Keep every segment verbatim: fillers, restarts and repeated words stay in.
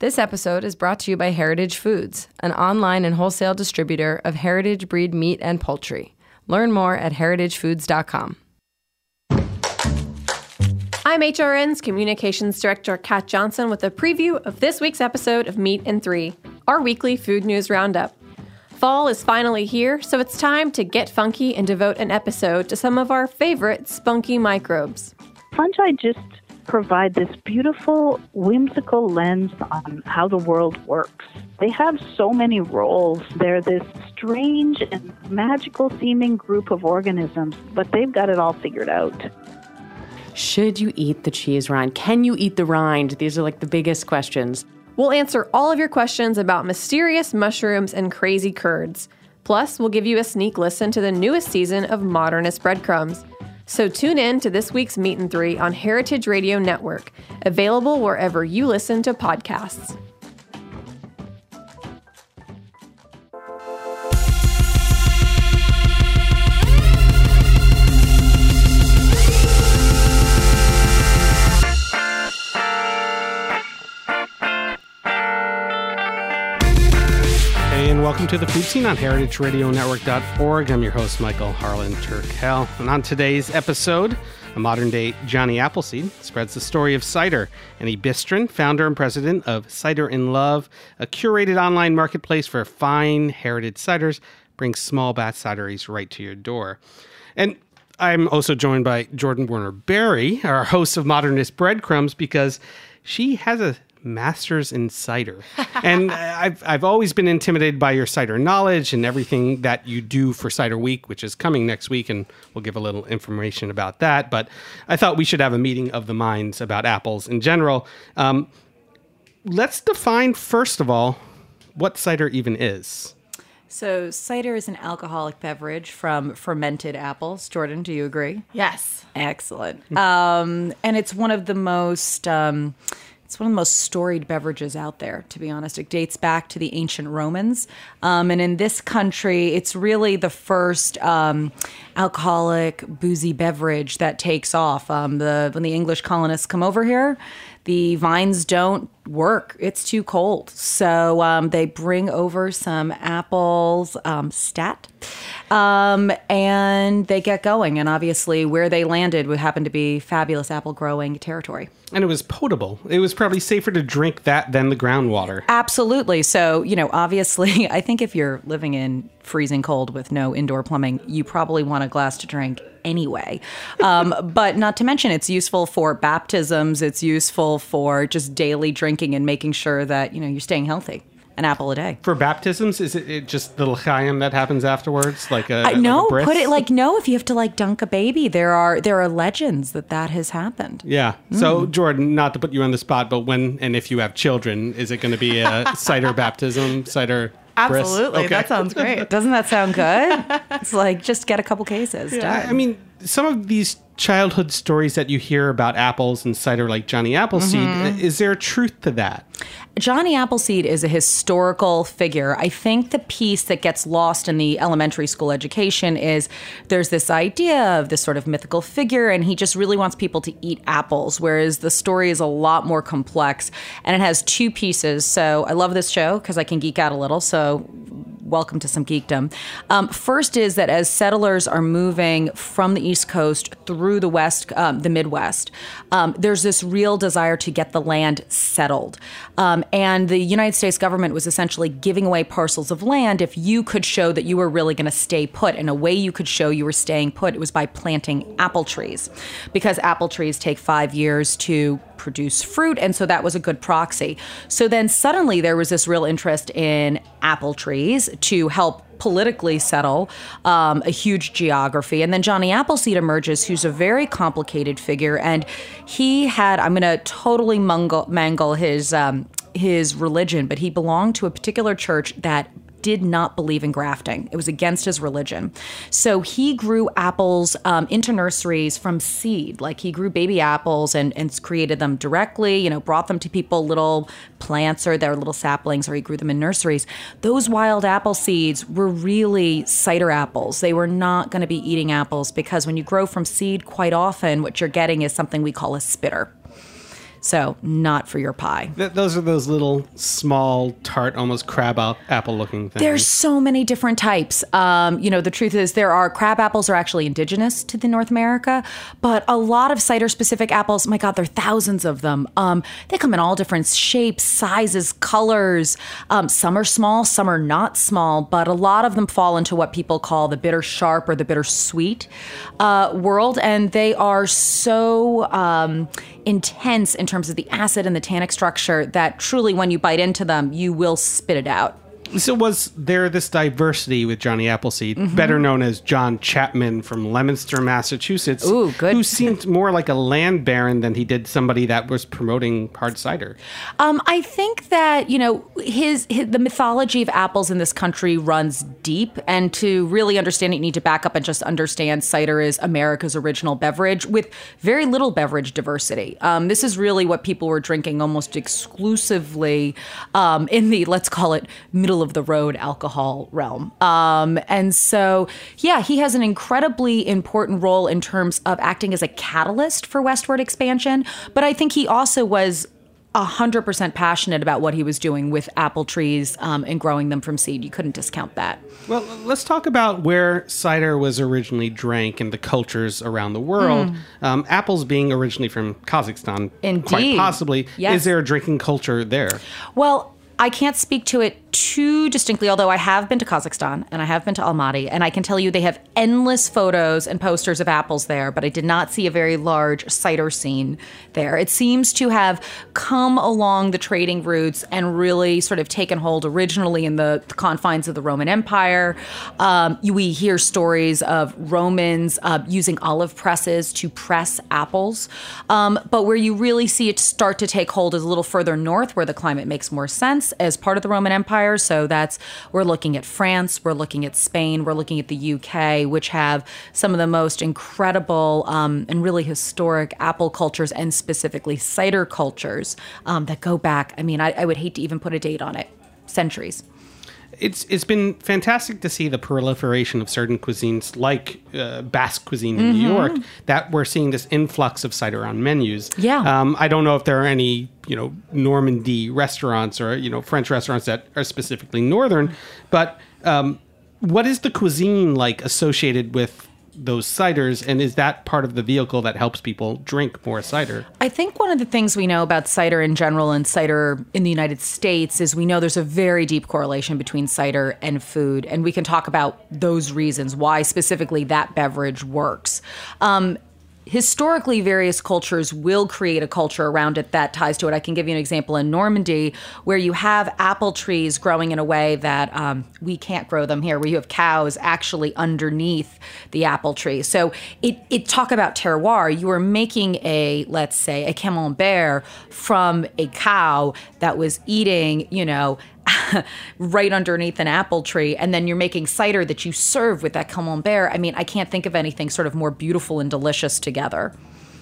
This episode is brought to you by Heritage Foods, an online and wholesale distributor of heritage breed meat and poultry. Learn more at heritage foods dot com. I'm H R N's Communications Director Kat Johnson with a preview of this week's episode of Meat in Three, our weekly food news roundup. Fall is finally here, so it's time to get funky and devote an episode to some of our favorite spunky microbes. Fungi just provide this beautiful, whimsical lens on how the world works. They have so many roles. They're this strange and magical-seeming group of organisms, but they've got it all figured out. Should you eat the cheese rind? Can you eat the rind? These are like the biggest questions. We'll answer all of your questions about mysterious mushrooms and crazy curds. Plus, we'll give you a sneak listen to the newest season of Modernist Breadcrumbs. So tune in to this week's Meat in Three on Heritage Radio Network, available wherever you listen to podcasts. And welcome to the Food Scene on heritage radio network dot org. I'm your host, Michael Harlan Turkel. And on today's episode, a modern-day Johnny Appleseed spreads the story of cider. Annie Bistron, founder and president of Cider in Love, a curated online marketplace for fine heritage ciders, brings small batch cideries right to your door. And I'm also joined by Jordan Werner Berry, our host of Modernist Breadcrumbs, because she has a master's in cider. And I've I've always been intimidated by your cider knowledge and everything that you do for Cider Week, which is coming next week, and we'll give a little information about that. But I thought we should have a meeting of the minds about apples in general. Um, let's define, first of all, what cider even is. So cider is an alcoholic beverage from fermented apples. Jordan, do you agree? Yes. Excellent. um, and it's one of the most... Um, It's one of the most storied beverages out there, to be honest. It dates back to the ancient Romans. Um, and in this country, it's really the first um, alcoholic, boozy beverage that takes off. Um, the when the English colonists come over here, the vines don't work. It's too cold. So um, they bring over some apples, um, stat, um, and they get going. And obviously where they landed would happen to be fabulous apple growing territory. And it was potable. It was probably safer to drink that than the groundwater. Absolutely. So, you know, obviously, I think if you're living in freezing cold with no indoor plumbing, you probably want a glass to drink anyway. Um, but not to mention, it's useful for baptisms. It's useful for just daily drinking and making sure that, you know, you're staying healthy. An apple a day. For baptisms, is it, it just the l'chaim that happens afterwards? Like a, I, no, like a put it like, no, if you have to like dunk a baby, there are there are legends that that has happened. Yeah. Mm. So, Jordan, not to put you on the spot, but when and if you have children, is it going to be a cider baptism, cider Absolutely. Okay. That sounds great. Doesn't that sound good? It's like, just get a couple cases. Yeah, done. I mean, some of these childhood stories that you hear about apples and cider, like Johnny Appleseed, mm-hmm. is there a truth to that? Johnny Appleseed is a historical figure. I think the piece that gets lost in the elementary school education is there's this idea of this sort of mythical figure, and he just really wants people to eat apples, whereas the story is a lot more complex, and it has two pieces. So I love this show because I can geek out a little, so welcome to some geekdom. Um, first is that as settlers are moving from the East Coast through the West, um, the Midwest, um, there's this real desire to get the land settled. Um, and the United States government was essentially giving away parcels of land if you could show that you were really going to stay put. And a way you could show you were staying put, it was by planting apple trees, because apple trees take five years to produce fruit, and so that was a good proxy. So then suddenly there was this real interest in apple trees to help politically settle um, a huge geography. And then Johnny Appleseed emerges, who's a very complicated figure, and he had, I'm going to totally mangle, mangle his um, his religion, but he belonged to a particular church that did not believe in grafting. It was against his religion. So he grew apples um, into nurseries from seed. Like he grew baby apples and, and created them directly, you know, brought them to people, little plants or their little saplings, or he grew them in nurseries. Those wild apple seeds were really cider apples. They were not going to be eating apples, because when you grow from seed, quite often what you're getting is something we call a spitter. So not for your pie. Th- those are those little small, tart, almost crab apple looking things. There's so many different types. Um, you know, the truth is there are crab apples are actually indigenous to the North America, but a lot of cider specific apples, my God, there are thousands of them. Um, they come in all different shapes, sizes, colors. Um, some are small, some are not small, but a lot of them fall into what people call the bitter sharp or the bitter sweet uh, world. And they are so um, intense in terms of the acid and the tannic structure that truly when you bite into them, you will spit it out. So was there this diversity with Johnny Appleseed, mm-hmm. better known as John Chapman from Leominster, Massachusetts, Ooh, good. who seemed more like a land baron than he did somebody that was promoting hard cider? Um, I think that, you know, his, his the mythology of apples in this country runs deep, and to really understand it, you need to back up and just understand cider is America's original beverage with very little beverage diversity. Um, this is really what people were drinking almost exclusively um, in the, let's call it, middle of the road alcohol realm. Um, and so, yeah, he has an incredibly important role in terms of acting as a catalyst for westward expansion. But I think he also was one hundred percent passionate about what he was doing with apple trees um, and growing them from seed. You couldn't discount that. Well, let's talk about where cider was originally drank and the cultures around the world. Mm. Um, apples being originally from Kazakhstan, Indeed. Quite possibly. Yes. Is there a drinking culture there? Well, I can't speak to it too distinctly, although I have been to Kazakhstan and I have been to Almaty, and I can tell you they have endless photos and posters of apples there, but I did not see a very large cider scene there. It seems to have come along the trading routes and really sort of taken hold originally in the, the confines of the Roman Empire. Um, we hear stories of Romans uh, using olive presses to press apples, um, but where you really see it start to take hold is a little further north where the climate makes more sense as part of the Roman Empire. So that's, we're looking at France, we're looking at Spain, we're looking at the U K, which have some of the most incredible um, and really historic apple cultures and specifically cider cultures um, that go back, I mean, I, I would hate to even put a date on it, centuries. It's it's been fantastic to see the proliferation of certain cuisines like uh, Basque cuisine in Mm-hmm. New York, that we're seeing this influx of cider on menus. Yeah. Um, I don't know if there are any, you know, Normandy restaurants or, you know, French restaurants that are specifically northern, but um, what is the cuisine like associated with those ciders, and is that part of the vehicle that helps people drink more cider? I think one of the things we know about cider in general and cider in the United States is we know there's a very deep correlation between cider and food, and we can talk about those reasons why specifically that beverage works. Um, Historically, various cultures will create a culture around it that ties to it. I can give you an example in Normandy, where you have apple trees growing in a way that um, we can't grow them here, where you have cows actually underneath the apple tree. So it, it talk about terroir. You are making a, let's say, a camembert from a cow that was eating, you know, right underneath an apple tree, and then you're making cider that you serve with that camembert. I mean, I can't think of anything sort of more beautiful and delicious together.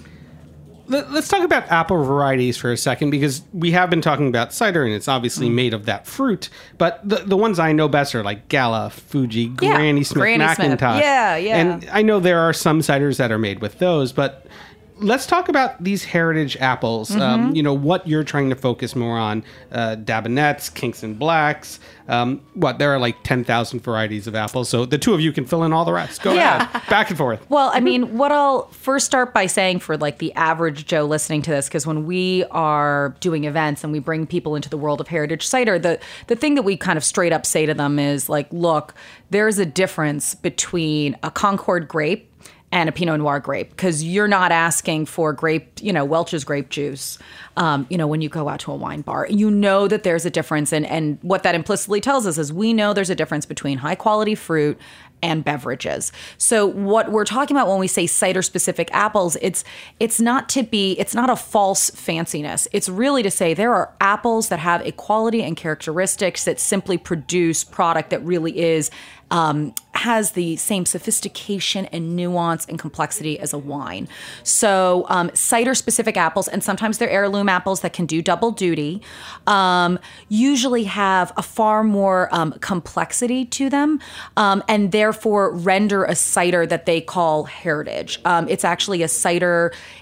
Let's talk about apple varieties for a second, because we have been talking about cider, and it's obviously mm. made of that fruit. But the the ones I know best are like Gala, Fuji, yeah, Granny Smith, Granny McIntosh. Smith. Yeah, yeah. And I know there are some ciders that are made with those, but let's talk about these heritage apples. Mm-hmm. Um, you know, what you're trying to focus more on. Uh, Dabinets, Kingston Blacks. Um, what, there are like ten thousand varieties of apples. So the two of you can fill in all the rest. Go yeah. ahead. Back and forth. Well, I mean, what I'll first start by saying for like the average Joe listening to this, because when we are doing events and we bring people into the world of heritage cider, the, the thing that we kind of straight up say to them is like, look, there's a difference between a Concord grape and a Pinot Noir grape, because you're not asking for grape, you know, Welch's grape juice, um, you know, when you go out to a wine bar. You know that there's a difference, and, and what that implicitly tells us is we know there's a difference between high quality fruit and beverages. So what we're talking about when we say cider-specific apples, it's it's not to be, it's not a false fanciness. It's really to say there are apples that have a quality and characteristics that simply produce product that really is Um, has the same sophistication and nuance and complexity as a wine. So um, cider-specific apples, and sometimes they're heirloom apples that can do double duty, um, usually have a far more um, complexity to them, um, and therefore render a cider that they call heritage. Um, it's actually a cider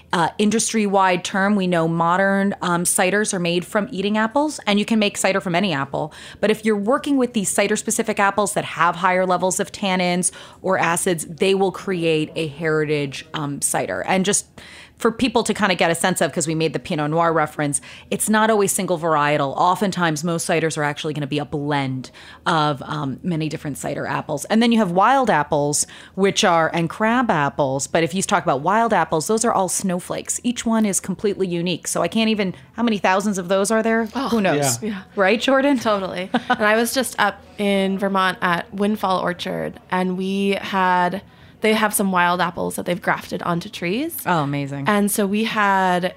uh, industry-wide term. We know modern um, ciders are made from eating apples, and you can make cider from any apple. But if you're working with these cider-specific apples that have higher levels of tannins or acids, they will create a heritage um, cider. And just for people to kind of get a sense of, because we made the Pinot Noir reference, it's not always single varietal. Oftentimes, most ciders are actually going to be a blend of um, many different cider apples. And then you have wild apples, which are, and crab apples. But if you talk about wild apples, those are all snowflakes. Each one is completely unique. So I can't even, how many thousands of those are there? Oh, who knows? Yeah. Right, Jordan? Totally. And I was just up in Vermont at Windfall Orchard, and we had... They have some wild apples that they've grafted onto trees. Oh, amazing. And so we had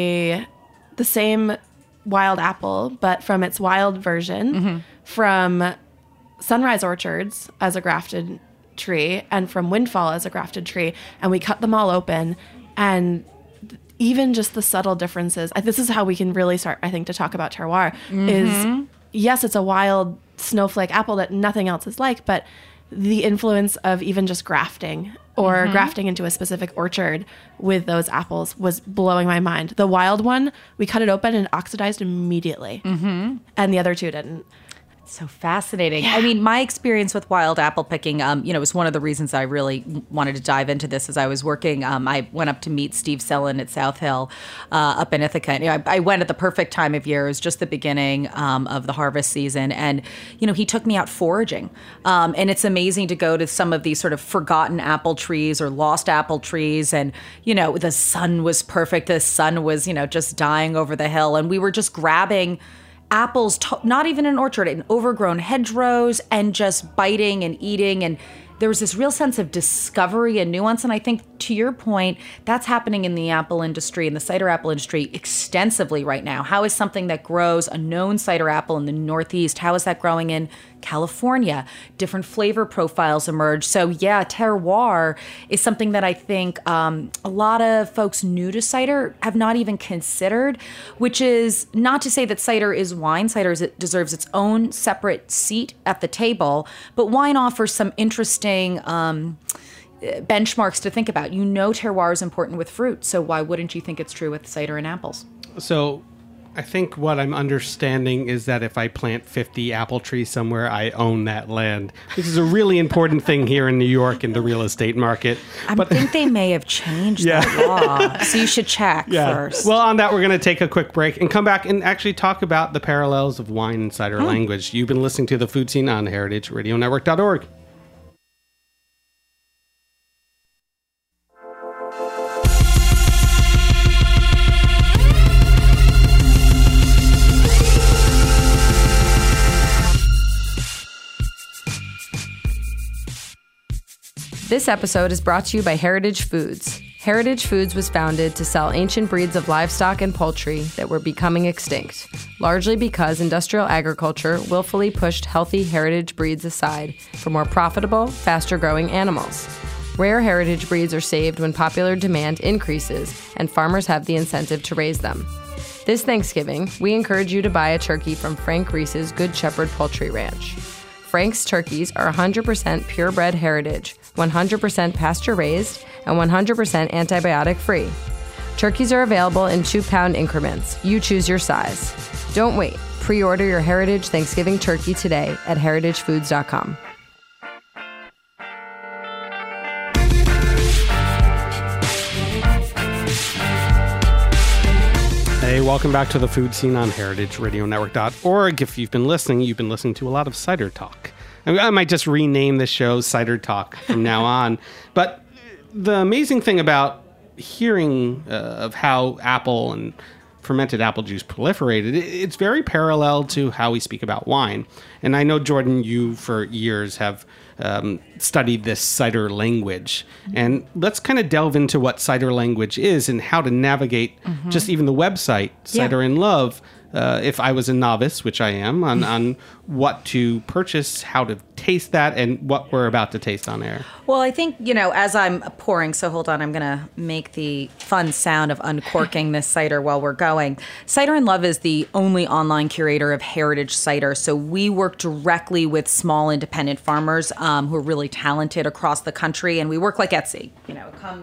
a the same wild apple, but from its wild version, mm-hmm. from Sunrise Orchards as a grafted tree and from Windfall as a grafted tree. And we cut them all open. And even just the subtle differences, this is how we can really start, I think, to talk about terroir, mm-hmm. is, yes, it's a wild snowflake apple that nothing else is like, but the influence of even just grafting or mm-hmm. grafting into a specific orchard with those apples was blowing my mind. The wild one, we cut it open and oxidized immediately. Mm-hmm. And the other two didn't. So fascinating. Yeah. I mean, my experience with wild apple picking, um, you know, was one of the reasons I really wanted to dive into this. As I was working, um, I went up to meet Steve Sellen at South Hill, uh, up in Ithaca. You know, I, I went at the perfect time of year. It was just the beginning um, of the harvest season, and you know, he took me out foraging. Um, and it's amazing to go to some of these sort of forgotten apple trees or lost apple trees, and you know, the sun was perfect. The sun was, you know, just dying over the hill, and we were just grabbing apples, to- not even an orchard, in overgrown hedgerows, and just biting and eating. And there was this real sense of discovery and nuance. And I think, to your point, that's happening in the apple industry, in the cider apple industry, extensively right now. How is something that grows, a known cider apple in the Northeast, how is that growing in California? Different flavor profiles emerge. So yeah, terroir is something that I think um, a lot of folks new to cider have not even considered, which is not to say that cider is wine. Cider is, it deserves its own separate seat at the table, but wine offers some interesting um, benchmarks to think about. You know, terroir is important with fruit, so why wouldn't you think it's true with cider and apples? So I think what I'm understanding is that if I plant fifty apple trees somewhere, I own that land, which is a really important thing here in New York in the real estate market. I but, think they may have changed yeah. that law, so you should check yeah. first. Well, on that, we're going to take a quick break and come back and actually talk about the parallels of wine and cider hmm. language. You've been listening to The Food Scene on heritage radio network dot org. This episode is brought to you by Heritage Foods. Heritage Foods was founded to sell ancient breeds of livestock and poultry that were becoming extinct, largely because industrial agriculture willfully pushed healthy heritage breeds aside for more profitable, faster-growing animals. Rare heritage breeds are saved when popular demand increases and farmers have the incentive to raise them. This Thanksgiving, we encourage you to buy a turkey from Frank Reese's Good Shepherd Poultry Ranch. Frank's turkeys are one hundred percent purebred heritage, one hundred percent pasture-raised, and one hundred percent antibiotic-free. Turkeys are available in two-pound increments. You choose your size. Don't wait. Pre-order your Heritage Thanksgiving turkey today at heritage foods dot com. Hey, welcome back to The Food Scene on heritage radio network dot org. If you've been listening, you've been listening to a lot of cider talk. I might just rename the show Cider Talk from now on. But the amazing thing about hearing uh, of how apple and fermented apple juice proliferated, it's very parallel to how we speak about wine. And I know, Jordan, you for years have um, studied this cider language. And let's kind of delve into what cider language is and how to navigate mm-hmm. just even the website, Cider yeah. in Love, uh, if I was a novice, which I am, on, on what to purchase, how to taste that, and what we're about to taste on air. Well, I think, you know, as I'm pouring, so hold on, I'm going to make the fun sound of uncorking this cider while we're going. Cider in Love is the only online curator of heritage cider. So we work directly with small independent farmers um, who are really talented across the country. And we work like Etsy. You know, it comes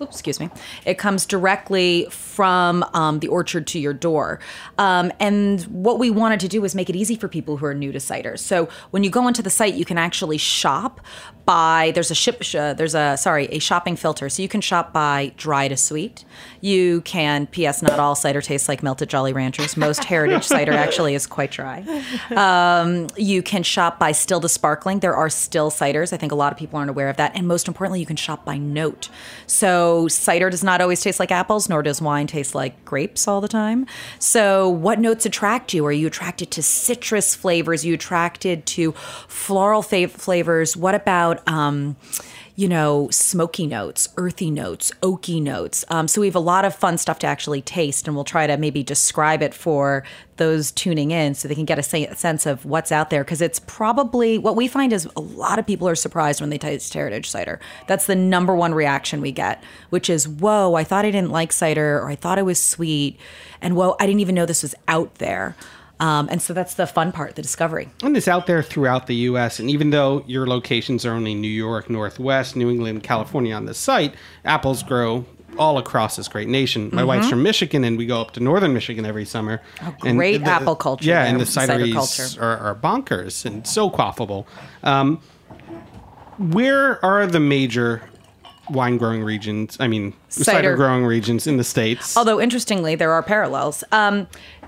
oops, excuse me, it comes directly from um, the orchard to your door. Um, and what we wanted to do was make it easy for people who are new to cider. So when you go onto the site, you can actually shop by, there's a ship, uh, there's a, sorry, a shopping filter. So you can shop by dry to sweet. You can, P S not all cider tastes like melted Jolly Ranchers. Most heritage cider actually is quite dry. Um, you can shop by still to sparkling. There are still ciders. I think a lot of people aren't aware of that. And most importantly, you can shop by note. So cider does not always taste like apples, nor does wine taste like grapes all the time. So what notes attract you? Are you attracted to citrus flavors? Are you attracted to floral fav- flavors? What about Um, you know, smoky notes, earthy notes, oaky notes. Um, so we have a lot of fun stuff to actually taste, and we'll try to maybe describe it for those tuning in so they can get a se- sense of what's out there. Because it's probably, what we find is a lot of people are surprised when they taste heritage cider. That's the number one reaction we get, which is, whoa, I thought I didn't like cider, or I thought it was sweet, and whoa, I didn't even know this was out there. Um, and so that's the fun part, the discovery. And it's out there throughout the U S. And even though your locations are only New York, Northwest, New England, California on the site, apples grow all across this great nation. My mm-hmm. wife's from Michigan, and we go up to northern Michigan every summer. A great and the, apple culture. Yeah, there, and the cider cideries culture. Are, are bonkers and so quaffable. Um, where are the major wine growing regions? I mean, cider, cider growing regions in the States. Although, interestingly, there are parallels. Um,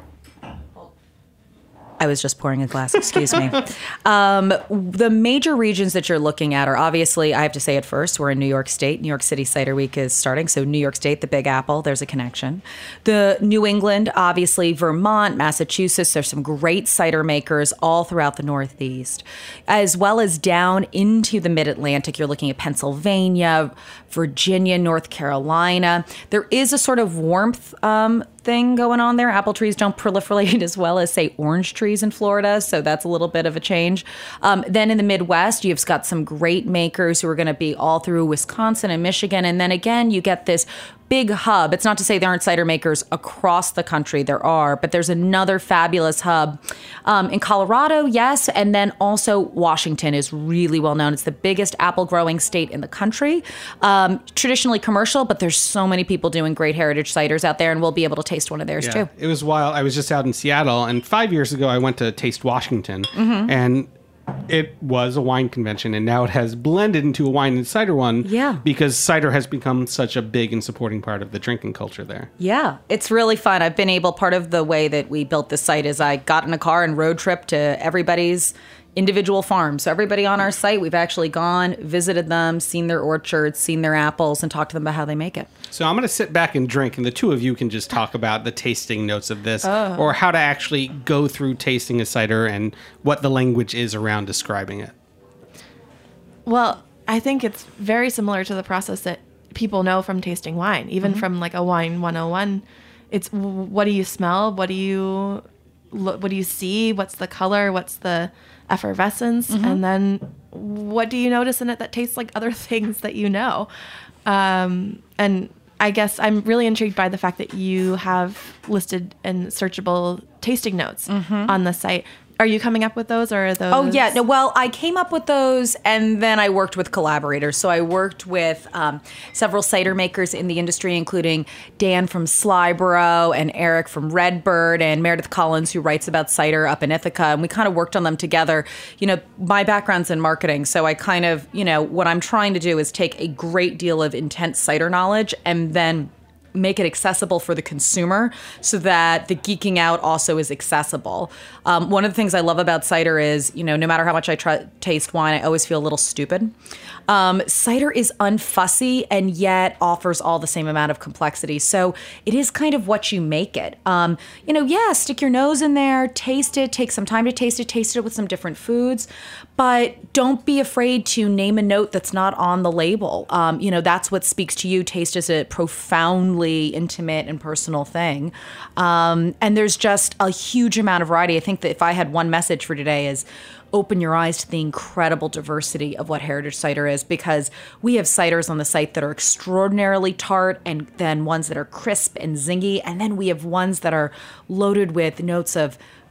I was just pouring a glass, excuse me. Um, the major regions that you're looking at are obviously, I have to say it first, we're in New York State. New York City Cider Week is starting. So New York State, the Big Apple, there's a connection. The New England, obviously Vermont, Massachusetts, there's some great cider makers all throughout the Northeast. As well as down into the Mid-Atlantic, you're looking at Pennsylvania, Virginia, North Carolina. There is a sort of warmth um, thing going on there. Apple trees don't proliferate as well as, say, orange trees in Florida, so that's a little bit of a change. Um, then in the Midwest, you've got some great makers who are going to be all through Wisconsin and Michigan, and then again, you get this big hub. It's not to say there aren't cider makers across the country. There are, but there's another fabulous hub um, in Colorado, yes, and then also Washington is really well known. It's the biggest apple growing state in the country. Um, traditionally commercial, but there's so many people doing great heritage ciders out there, and we'll be able to taste one of theirs yeah, too. It was wild. I was just out in Seattle, and five years ago I went to Taste Washington, mm-hmm. and it was a wine convention, and now it has blended into a wine and cider one. Yeah. Because cider has become such a big and supporting part of the drinking culture there. Yeah, it's really fun. I've been able, part of the way that we built this site is I got in a car and road trip to everybody's individual farms. So everybody on our site, we've actually gone, visited them, seen their orchards, seen their apples, and talked to them about how they make it. So I'm going to sit back and drink, and the two of you can just talk about the tasting notes of this, oh. or how to actually go through tasting a cider and what the language is around describing it. Well, I think it's very similar to the process that people know from tasting wine, even mm-hmm. from like a wine one oh one. It's what do you smell? What do you what do you see? What's the color? What's the effervescence? Mm-hmm. And then what do you notice in it that tastes like other things that you know? Um, and I guess I'm really intrigued by the fact that you have listed and searchable tasting notes mm-hmm. on the site. Are you coming up with those, or are those? Oh, yeah. No, well, I came up with those, and then I worked with collaborators. So I worked with um, several cider makers in the industry, including Dan from Slyborough and Eric from Redbird and Meredith Collins, who writes about cider up in Ithaca. And we kind of worked on them together. You know, my background's in marketing, so I kind of, you know, what I'm trying to do is take a great deal of intense cider knowledge and then make it accessible for the consumer so that the geeking out also is accessible. Um, one of the things I love about cider is, you know, no matter how much I try, taste wine, I always feel a little stupid. Um, cider is unfussy and yet offers all the same amount of complexity. So it is kind of what you make it. Um, you know, yeah, stick your nose in there, taste it, take some time to taste it, taste it with some different foods, but don't be afraid to name a note that's not on the label. Um, you know, that's what speaks to you. Taste is a profoundly intimate and personal thing. Um, and there's just a huge amount of variety. I think that if I had one message for today is open your eyes to the incredible diversity of what heritage cider is, because we have ciders on the site that are extraordinarily tart, and then ones that are crisp and zingy, and then we have ones that are loaded with notes of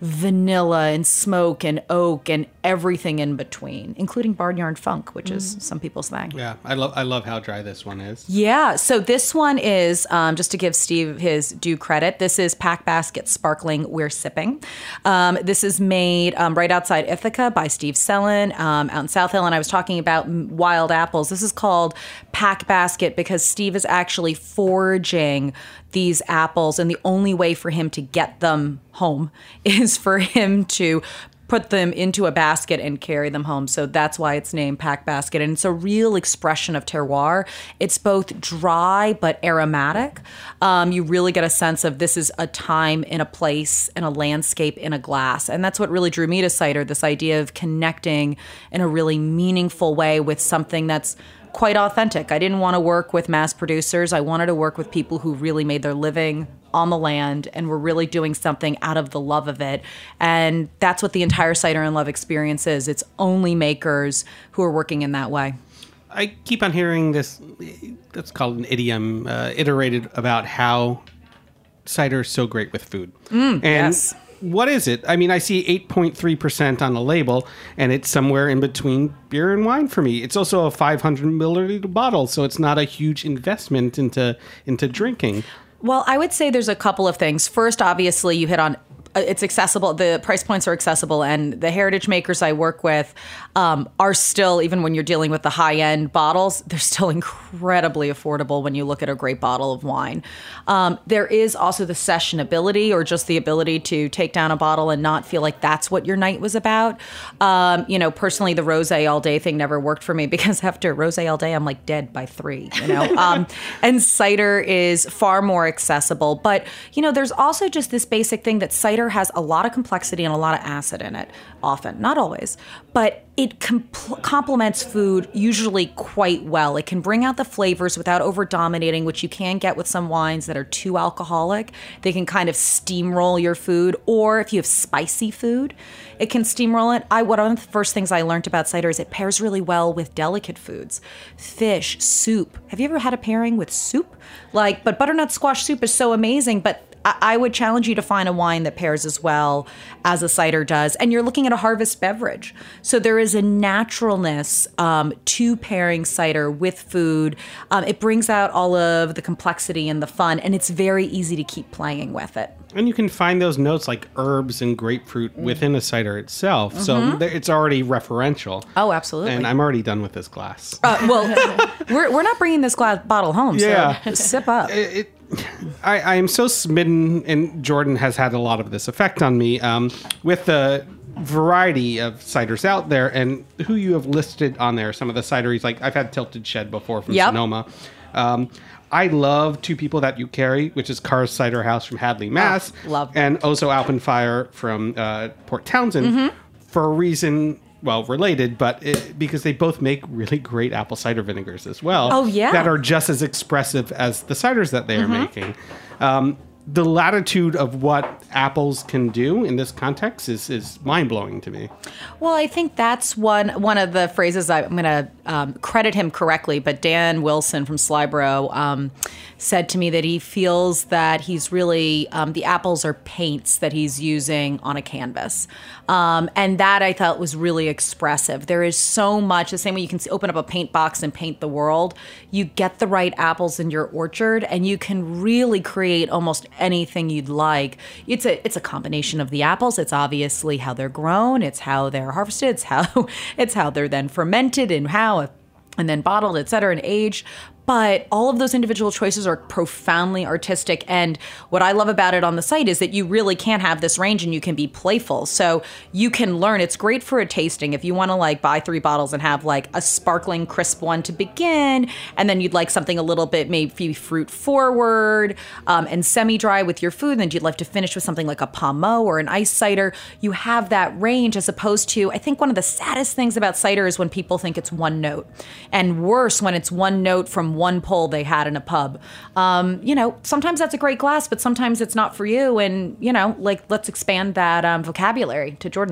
vanilla and smoke and oak and everything in between, including Barnyard Funk, which is some people's thing. Yeah, I love I love how dry this one is. Yeah, so this one is, um, just to give Steve his due credit, this is Pack Basket Sparkling We're Sipping. Um, this is made um, right outside Ithaca by Steve Sellen um, out in South Hill, and I was talking about wild apples. This is called Pack Basket because Steve is actually foraging these apples, and the only way for him to get them home is for him to put them into a basket and carry them home. So that's why it's named Pack Basket. And it's a real expression of terroir. It's both dry but aromatic. Um, you really get a sense of this is a time in a place and a landscape in a glass. And that's what really drew me to cider, this idea of connecting in a really meaningful way with something that's quite authentic. I didn't want to work with mass producers. I wanted to work with people who really made their living on the land and were really doing something out of the love of it. And that's what the entire Cider and Love experience is. It's only makers who are working in that way. I keep on hearing this, that's called an idiom, uh, iterated about how cider is so great with food. Mm, and yes. What is it? I mean, I see eight point three percent on the label, and it's somewhere in between beer and wine for me. It's also a five hundred milliliter bottle, so it's not a huge investment into into drinking. Well, I would say there's a couple of things. First, obviously, you hit on it's accessible. The price points are accessible, and the heritage makers I work with um, are still, even when you're dealing with the high-end bottles, they're still incredibly affordable when you look at a great bottle of wine. Um, there is also the sessionability, or just the ability to take down a bottle and not feel like that's what your night was about. Um, you know, personally, the rosé all day thing never worked for me because after rosé all day, I'm like dead by three. You know, um, and cider is far more accessible. But you know, there's also just this basic thing that cider has a lot of complexity and a lot of acid in it, often, not always, but it compl- complements food usually quite well. It can bring out the flavors without over dominating, which you can get with some wines that are too alcoholic. They can kind of steamroll your food, or if you have spicy food, it can steamroll it. I, one of the first things I learned about cider is it pairs really well with delicate foods, fish, soup. Have you ever had a pairing with soup? Like, but butternut squash soup is so amazing, but I would challenge you to find a wine that pairs as well as a cider does. And you're looking at a harvest beverage. So there is a naturalness um, to pairing cider with food. Um, it brings out all of the complexity and the fun, and it's very easy to keep playing with it. And you can find those notes like herbs and grapefruit within a cider itself. Mm-hmm. So th- it's already referential. Oh, absolutely. And I'm already done with this glass. Uh, well, we're, we're not bringing this glass bottle home, Yeah. so sip up. It, it, I, I am so smitten, and Jordan has had a lot of this effect on me, um, with the variety of ciders out there and who you have listed on there. Some of the cideries, like I've had Tilted Shed before from Yep. Sonoma. Um, I love two people that you carry, which is Carr's Cider House from Hadley, Mass. Oh, love and Oso Alpenfire from uh, Port Townsend, Mm-hmm. for a reason, well, related, but it, because they both make really great apple cider vinegars as well. Oh, yeah. That are just as expressive as the ciders that they are Mm-hmm. making. Um, the latitude of what apples can do in this context is, is mind-blowing to me. Well, I think that's one one of the phrases I, I'm going to um, credit him correctly, but Dan Wilson from Slybro um, said to me that he feels that he's really, um, the apples are paints that he's using on a canvas. Um, and that I thought was really expressive. There is so much, the same way you can open up a paint box and paint the world, you get the right apples in your orchard and you can really create almost anything you'd like. It's a it's a combination of the apples. It's obviously how they're grown. It's how they're harvested. It's how it's how they're then fermented and how and then bottled, et cetera, and aged. But all of those individual choices are profoundly artistic. And what I love about it on the site is that you really can have this range and you can be playful. So you can learn. It's great for a tasting. If you want to like buy three bottles and have like a sparkling crisp one to begin, and then you'd like something a little bit maybe fruit forward um, and semi-dry with your food, and then you'd like to finish with something like a pommeau or an ice cider, you have that range as opposed to, I think one of the saddest things about cider is when people think it's one note. And worse when it's one note from one pull they had in a pub. Um, you know, sometimes that's a great glass, but sometimes it's not for you. And, you know, like, let's expand that um, vocabulary, to Jordan's point.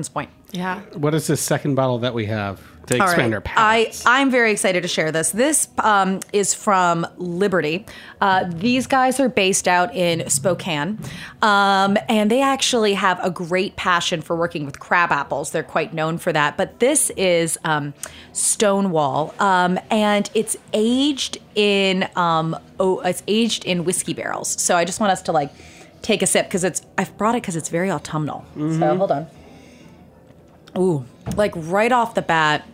Yeah. What is this second bottle that we have to All expand right. our palates? I, I'm very excited to share this. This um, is from Liberty. Uh, these guys are based out in Spokane, um, and they actually have a great passion for working with crab apples. They're quite known for that. But this is um, Stonewall, um, and it's aged in um, oh, it's aged in whiskey barrels. So I just want us to like take a sip because it's I've brought it because it's very autumnal. Mm-hmm. So hold on. Ooh, like right off the bat.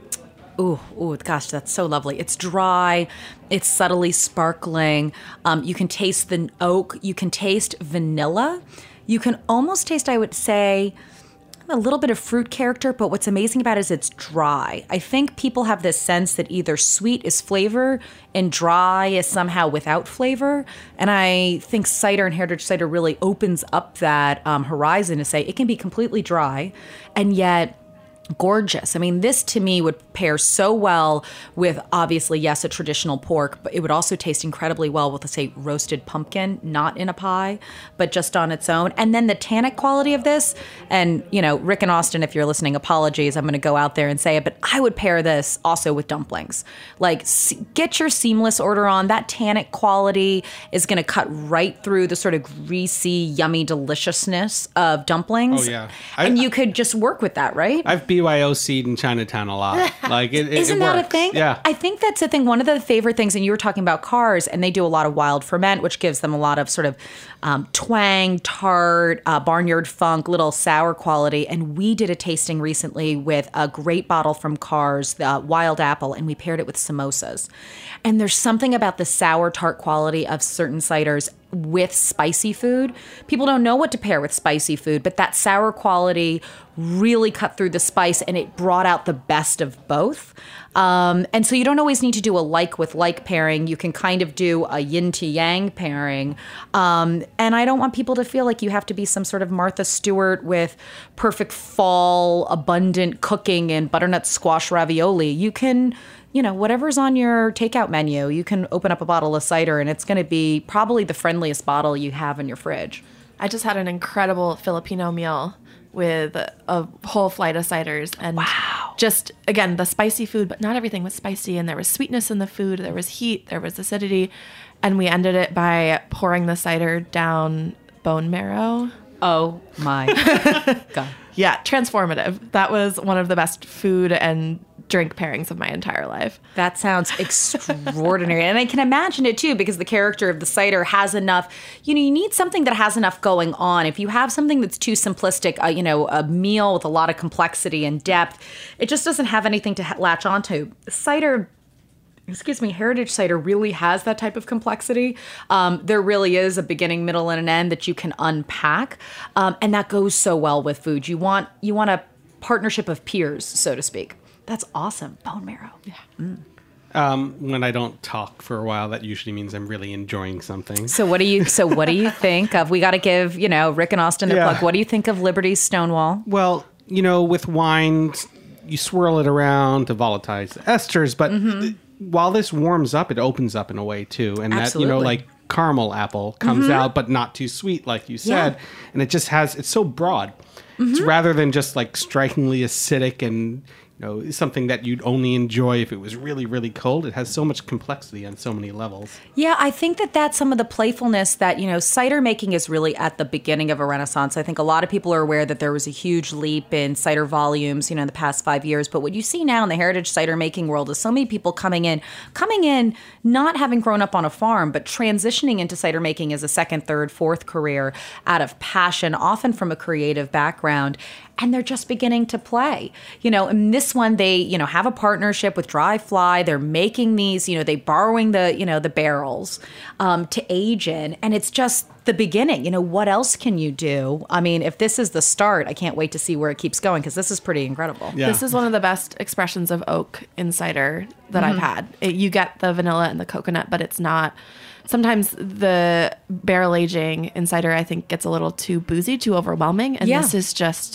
Ooh, ooh, gosh, that's so lovely. It's dry. It's subtly sparkling. Um, you can taste the oak. You can taste vanilla. You can almost taste, I would say, a little bit of fruit character, but what's amazing about it is it's dry. I think people have this sense that either sweet is flavor and dry is somehow without flavor. And I think cider and heritage cider really opens up that um, horizon to say it can be completely dry and yet gorgeous. I mean, this to me would pair so well with, obviously, yes, a traditional pork, but it would also taste incredibly well with, let's say, roasted pumpkin, not in a pie, but just on its own. And then the tannic quality of this, and, you know, Rick and Austin, if you're listening, apologies, I'm going to go out there and say it, but I would pair this also with dumplings. Like, get your seamless order on. That tannic quality is going to cut right through the sort of greasy, yummy deliciousness of dumplings. Oh, yeah. I, and you could just work with that, right? I've B Y O C'd in Chinatown a lot. Like it, it Isn't it that works. a thing? Yeah. I think that's a thing. One of the favorite things, and you were talking about cars, and they do a lot of wild ferment, which gives them a lot of sort of um, twang, tart, uh, barnyard funk, little sour quality. And we did a tasting recently with a great bottle from Cars, the Wild Apple, and we paired it with samosas. And there's something about the sour tart quality of certain ciders with spicy food. People don't know what to pair with spicy food, but that sour quality really cut through the spice and it brought out the best of both. Um, and so you don't always need to do a like with like pairing. You can kind of do a yin to yang pairing. Um, and I don't want people to feel like you have to be some sort of Martha Stewart with perfect fall, abundant cooking and butternut squash ravioli. You can, you know, whatever's on your takeout menu, you can open up a bottle of cider and it's going to be probably the friendliest bottle you have in your fridge. I just had an incredible Filipino meal with a whole flight of ciders and wow. just, again, the spicy food, but not everything was spicy. And there was sweetness in the food. There was heat. There was acidity. And we ended it by pouring the cider down bone marrow. Oh my God. Yeah, transformative. That was one of the best food and drink pairings of my entire life. That sounds extraordinary. And I can imagine it too, because the character of the cider has enough, you know, you need something that has enough going on. If you have something that's too simplistic, uh, you know, a meal with a lot of complexity and depth, it just doesn't have anything to ha- latch onto. Cider, excuse me, heritage cider really has that type of complexity. Um, there really is a beginning, middle, and an end that you can unpack. Um, and that goes so well with food. You want, you want a partnership of peers, so to speak. That's awesome. Bone marrow. Yeah. Mm. Um, when I don't talk for a while, that usually means I'm really enjoying something. So what do you? So what do you think of? We got to give you know Rick and Austin their Yeah. plug. What do you think of Liberty's Stonewall? Well, you know, with wine, you swirl it around to volatilize the esters, but Mm-hmm. th- while this warms up, it opens up in a way too, and that you know, Absolutely. like caramel apple comes Mm-hmm. out, but not too sweet, like you said, Yeah. and it just has. It's so broad. Mm-hmm. It's rather than just like strikingly acidic and. You know, something that you'd only enjoy if it was really, really cold. It has so much complexity on so many levels. Yeah, I think that that's some of the playfulness that, you know, cider making is really at the beginning of a renaissance. I think a lot of people are aware that there was a huge leap in cider volumes, you know, in the past five years. But what you see now in the heritage cider making world is so many people coming in, coming in, not having grown up on a farm, but transitioning into cider making as a second, third, fourth career out of passion, often from a creative background. And they're just beginning to play. You know, in this one, they, you know, have a partnership with Dry Fly. They're making these, you know, they borrowing the, you know, the barrels um, to age in. And it's just the beginning. You know, what else can you do? I mean, if this is the start, I can't wait to see where it keeps going because this is pretty incredible. Yeah. This is one of the best expressions of oak in cider that Mm-hmm. I've had. It, you get the vanilla and the coconut, but it's not. Sometimes the barrel aging in cider, I think, gets a little too boozy, too overwhelming. And Yeah. this is just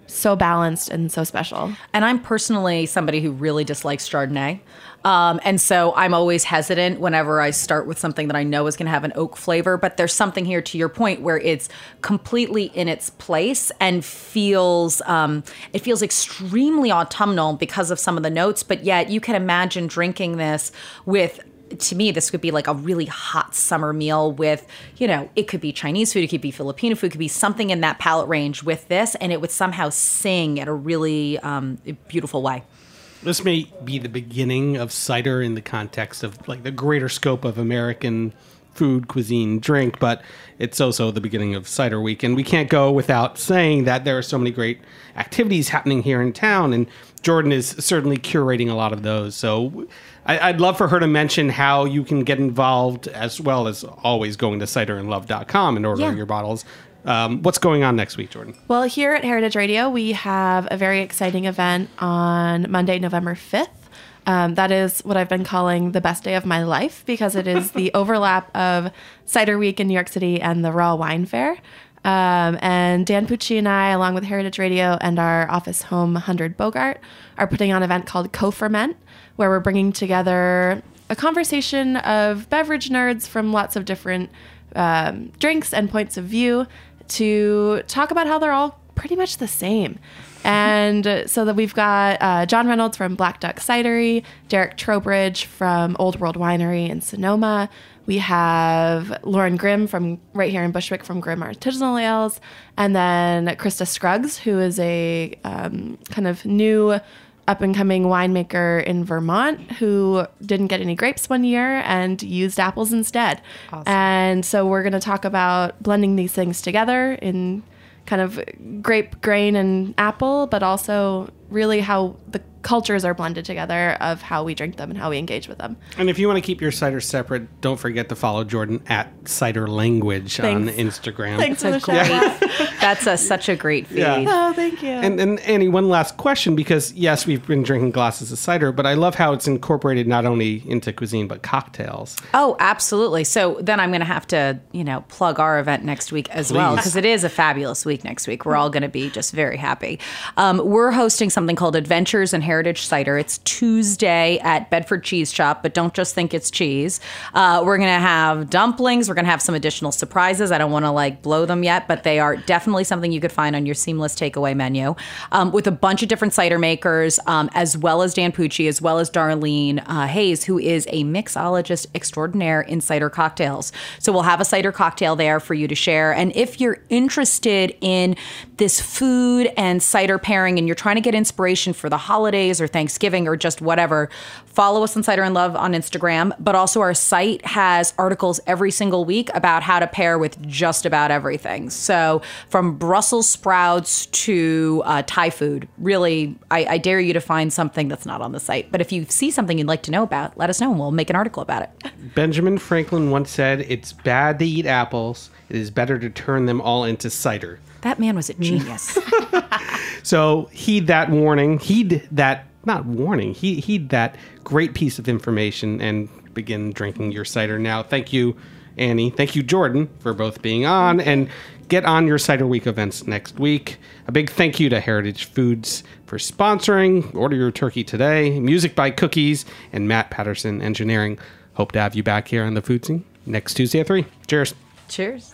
so balanced and so special. And I'm personally somebody who really dislikes Chardonnay. Um, and so I'm always hesitant whenever I start with something that I know is going to have an oak flavor. But there's something here, to your point, where it's completely in its place and feels um, it feels extremely autumnal because of some of the notes. But yet you can imagine drinking this with, to me, this could be like a really hot summer meal with, you know, it could be Chinese food, it could be Filipino food, it could be something in that palate range with this, and it would somehow sing at a really um, beautiful way. This may be the beginning of cider in the context of like the greater scope of American food, cuisine, drink, but it's also the beginning of Cider Week. And we can't go without saying that there are so many great activities happening here in town, and Jordan is certainly curating a lot of those. So I, I'd love for her to mention how you can get involved, as well as always going to cider and love dot com and ordering Yeah. your bottles. Um, what's going on next week, Jordan? Well, here at Heritage Radio, we have a very exciting event on Monday, November fifth. Um, that is what I've been calling the best day of my life, because it is the overlap of Cider Week in New York City and the Raw Wine Fair. Um, and Dan Pucci and I, along with Heritage Radio and our office home, one hundred Bogart, are putting on an event called Co-Ferment, where we're bringing together a conversation of beverage nerds from lots of different um, drinks and points of view to talk about how they're all pretty much the same. And uh, so that we've got uh, John Reynolds from Black Duck Cidery, Derek Trowbridge from Old World Winery in Sonoma. We have Lauren Grimm from right here in Bushwick from Grimm Artisanal Ales. And then Krista Scruggs, who is a um, kind of new up-and-coming winemaker in Vermont who didn't get any grapes one year and used apples instead. Awesome. And so we're going to talk about blending these things together in kind of grape, grain, and apple, but also really how the cultures are blended together of how we drink them and how we engage with them. And if you want to keep your cider separate, don't forget to follow Jordan at Cider Language on Instagram. Thanks for the Great. shout. That's a, such a great feed. Yeah. Oh, thank you. And, and Annie, one last question, because yes, we've been drinking glasses of cider, but I love how it's incorporated not only into cuisine, but cocktails. Oh, absolutely. So then I'm going to have to, you know, plug our event next week as well, Please. because it is a fabulous week next week. We're all going to be just very happy. Um, we're hosting something called Adventures in Heritage Cider. It's Tuesday at Bedford Cheese Shop, but don't just think it's cheese. Uh, we're going to have dumplings. We're going to have some additional surprises. I don't want to like blow them yet, but they are definitely something you could find on your seamless takeaway menu, um, with a bunch of different cider makers, um, as well as Dan Pucci, as well as Darlene uh, Hayes, who is a mixologist extraordinaire in cider cocktails. So we'll have a cider cocktail there for you to share. And if you're interested in this food and cider pairing and you're trying to get inspiration for the holidays or Thanksgiving or just whatever, follow us on Cider and Love on Instagram. But also our site has articles every single week about how to pair with just about everything. So from Brussels sprouts to uh, Thai food, really, I, I dare you to find something that's not on the site. But if you see something you'd like to know about, let us know and we'll make an article about it. Benjamin Franklin once said, "It's bad to eat apples. It is better to turn them all into cider." That man was a genius. So heed that warning. Heed that, not warning, heed, heed that great piece of information and begin drinking your cider now. Thank you, Annie. Thank you, Jordan, for both being on. And get on your Cider Week events next week. A big thank you to Heritage Foods for sponsoring. Order your turkey today. Music by Cookies and Matt Patterson Engineering. Hope to have you back here on the Food Scene next Tuesday at three. Cheers. Cheers.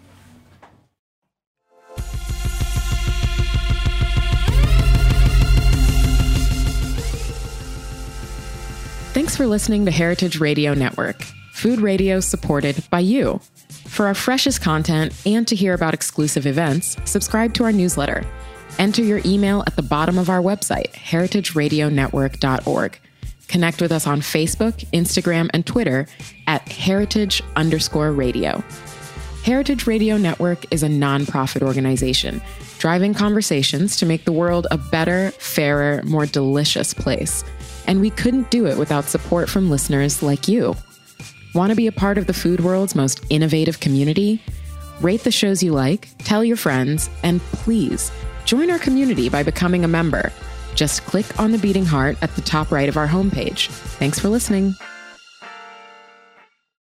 Thanks for listening to Heritage Radio Network, food radio supported by you. For our freshest content and to hear about exclusive events, subscribe to our newsletter. Enter your email at the bottom of our website, heritage radio network dot org. Connect with us on Facebook, Instagram, and Twitter at heritage underscore radio. Heritage Radio Network is a nonprofit organization driving conversations to make the world a better, fairer, more delicious place. And we couldn't do it without support from listeners like you. Want to be a part of the food world's most innovative community? Rate the shows you like, tell your friends, and please join our community by becoming a member. Just click on the beating heart at the top right of our homepage. Thanks for listening.